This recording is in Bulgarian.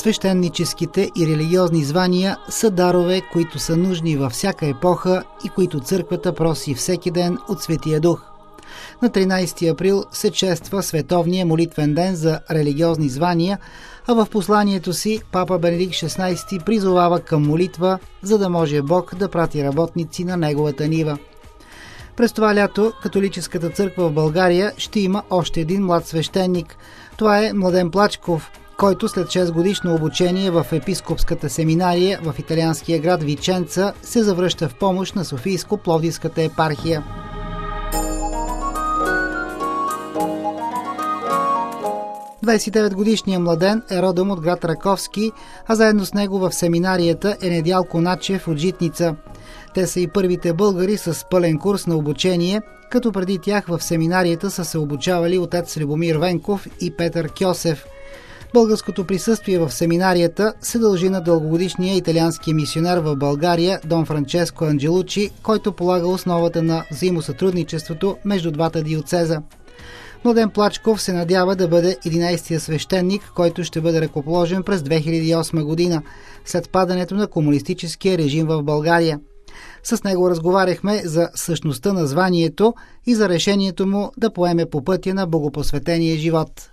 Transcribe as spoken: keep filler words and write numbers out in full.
Свещеническите и религиозни звания са дарове, които са нужни във всяка епоха и които църквата проси всеки ден от Светия Дух. На тринайсети април се чества Световния молитвен ден за религиозни звания, а в посланието си папа Бенедикт шестнайсети призовава към молитва, за да може Бог да прати работници на неговата нива. През това лято католическата църква в България ще има още един млад свещеник. Това е Младен Плачков, който след шест годишно обучение в епископската семинария в италианския град Виченца се завръща в помощ на Софийско-Пловдивската епархия. двайсет и девет годишният Младен е родом от град Раковски, а заедно с него в семинарията е Недялко Начев от Житница. Те са и първите българи с пълен курс на обучение, като преди тях в семинарията са се обучавали отец Любомир Венков и Петър Кьосев. Българското присъствие в семинарията се дължи на дългогодишния италиански мисионер в България Дон Франческо Анджелучи, който полага основата на взаимосътрудничеството между двата диоцеза. Младен Плачков се надява да бъде единайсетия свещеник, който ще бъде ръкоположен през две хиляди и осма година, след падането на комунистическия режим в България. С него разговаряхме за същността на званието и за решението му да поеме по пътя на богопосветения живот.